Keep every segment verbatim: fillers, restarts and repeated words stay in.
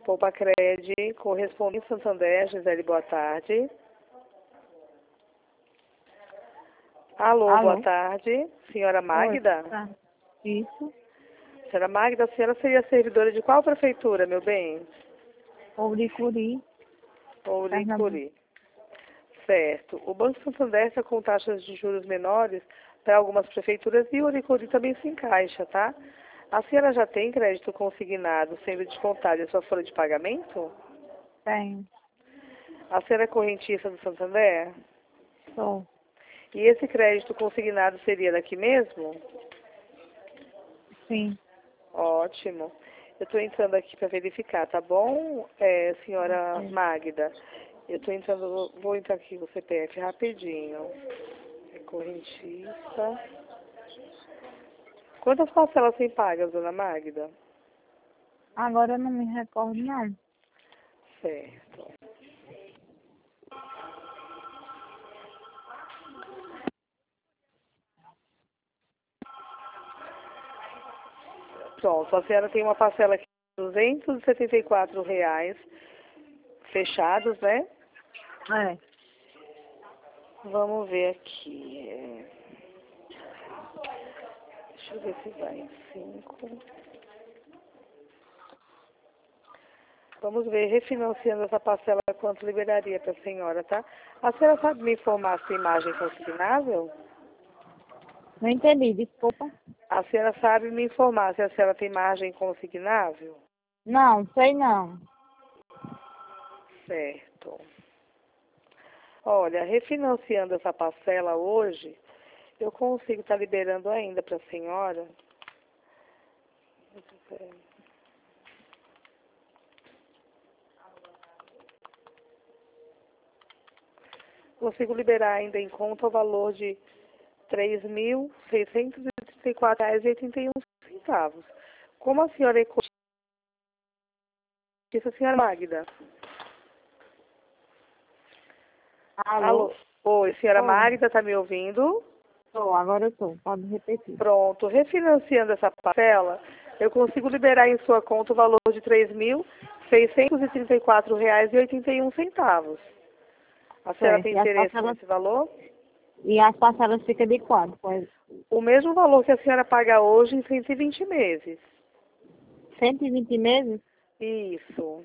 Poupa Cred, correspondente Santander, Gisele, boa tarde. Alô, Alô? boa tarde. Senhora Magda? Oi, tá. Isso. Senhora Magda, a senhora seria servidora de qual prefeitura, meu bem? Ouricuri, Pernambuco. Ouricuri. Certo. O Banco Santander está com taxas de juros menores para algumas prefeituras e o Ouricuri também se encaixa, tá? A senhora já tem crédito consignado sendo descontado em sua folha de pagamento? Tenho. A senhora é correntista do Santander? Sou. E esse crédito consignado seria daqui mesmo? Sim. Ótimo. Eu estou entrando aqui para verificar, tá bom, é, senhora Ok. Magda? Eu estou entrando, vou entrar aqui no C P F rapidinho. É correntista. Quantas parcelas tem pagas, dona Magda? Agora eu não me recordo, não. Certo. Pronto, a senhora tem uma parcela aqui de duzentos e setenta e quatro reais fechados, né? É. Vamos ver aqui. é, Deixa eu ver se vai em cinco. Vamos ver, refinanciando essa parcela, quanto liberaria para a senhora, tá? A senhora sabe me informar se imagem consignável? Não entendi, desculpa. A senhora sabe me informar se a senhora tem margem consignável? Não, sei não. Certo. Olha, refinanciando essa parcela hoje, eu consigo estar liberando ainda para a senhora. Consigo liberar ainda em conta o valor de três mil seiscentos e trinta e quatro reais e oitenta e um centavos. Como a senhora é cotista, senhora Magda? Alô? Alô? Oi, senhora Oi. Magda, está me ouvindo? Tô, agora eu tô. Pode repetir. Pronto, refinanciando essa parcela, eu consigo liberar em sua conta o valor de três mil seiscentos e trinta e quatro reais e oitenta e um centavos. A senhora Certo. tem E as interesse parcelas, nesse valor? e as parcelas ficam de quanto? Pois, O mesmo valor que a senhora paga hoje em cento e vinte meses. cento e vinte meses? Isso.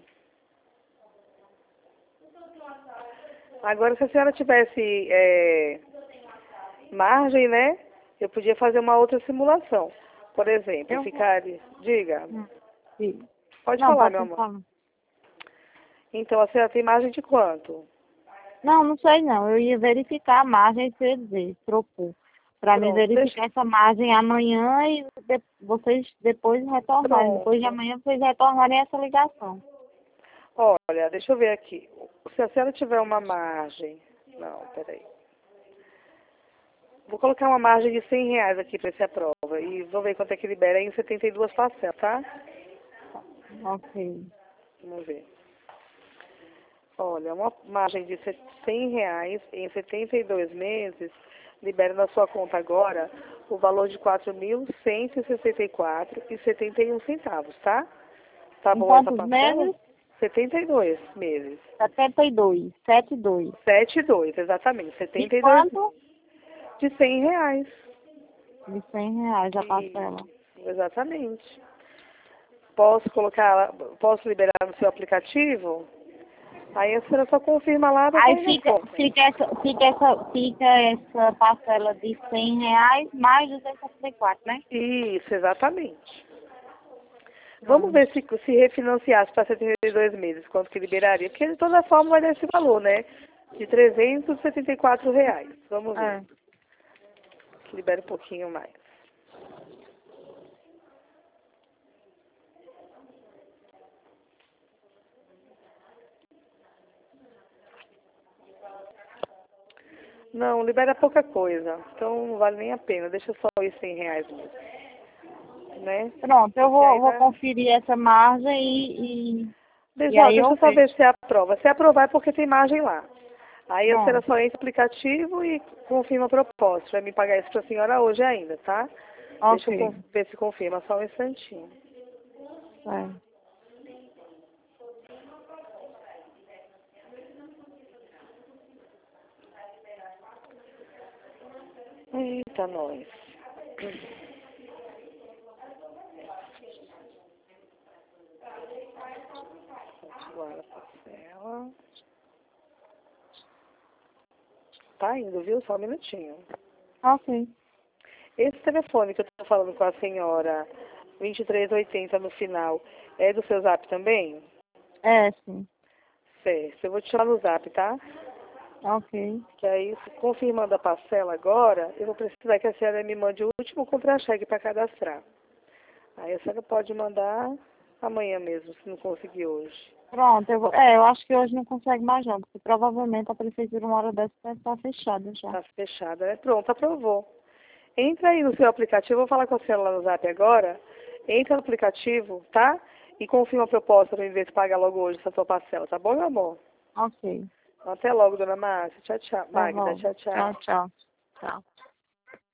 Agora, se a senhora tivesse é, margem, né? Eu podia fazer uma outra simulação. Por exemplo, Eu vou. ficar... Diga. Hum, sim. Pode Não, falar, meu pode amor. falar. Então, a senhora tem margem de quanto? Não, não sei não. Eu ia verificar a margem e você dizer, trocou. Para me Pronto, deixa... verificar essa margem amanhã e de- vocês depois retornarem. Depois de Pronto. amanhã vocês retornarem essa ligação. Olha, deixa eu ver aqui. Se a senhora tiver uma margem... Não, peraí. Vou colocar uma margem de cem reais aqui para essa prova. E vou ver quanto é que libera em setenta e duas parcelas, tá? Ok. Vamos ver. Olha, uma margem de cem reais em setenta e dois meses libera na sua conta agora o valor de quatro mil cento e sessenta e quatro reais e setenta e um centavos, tá? Tá Em bom essa quantos parcela? meses? setenta e dois meses. setenta e dois. setenta e dois. sete e dois, exatamente. De setenta e dois quanto? de cem reais. De cem reais a parcela. Isso, exatamente. Posso colocar, posso liberar no seu aplicativo? Aí a senhora só confirma lá para Aí cair na fica, conta. fica, essa, fica, essa, fica essa parcela de cem reais mais duzentos e sessenta e quatro, né? Isso, exatamente. Vamos Pronto. ver se, se refinanciasse para setenta e dois meses, quanto que liberaria. Porque de toda forma vai dar esse valor, né? De trezentos e setenta e quatro reais. Vamos ver. É. Que libera um pouquinho mais. Não, libera pouca coisa. Então não vale nem a pena. Deixa só os cem reais mesmo. Né? Pronto, eu E vou, aí vou vai... conferir essa margem e, e, e Deixa, aí deixa eu eu só ver vejo. se aprova. Se aprovar é porque tem margem lá. Aí a senhora Pronto. só entra no aplicativo e confirma a proposta. Vai me pagar isso para a senhora hoje ainda, tá? Deixa eu Ok. ver se confirma, só um instantinho. É. Eita, nós. Continuar a parcela. Tá indo, viu? Só um minutinho. Ok. Esse telefone que eu tô falando com a senhora, vinte e três oitenta no final, é do seu zap também? É, sim. Certo. Eu vou te chamar no zap, tá? Ok. Que aí, confirmando a parcela agora, eu vou precisar que a senhora me mande o último contra-cheque para cadastrar. Aí a senhora pode mandar amanhã mesmo, se não conseguir hoje. Pronto, eu vou... É, eu acho que hoje não consegue mais não, porque provavelmente a prefeitura uma hora dessa deve estar fechada já. Tá fechada, né? Pronto, aprovou. Entra aí no seu aplicativo, eu vou falar com a senhora lá no zap agora. Entra no aplicativo, tá? E confirma a proposta para ver se paga logo hoje essa sua parcela, tá bom, meu amor? Ok. Até logo, dona Márcia. Tchau, tchau. Tá Magda, bom. tchau, tchau. Tchau, tchau. Tchau.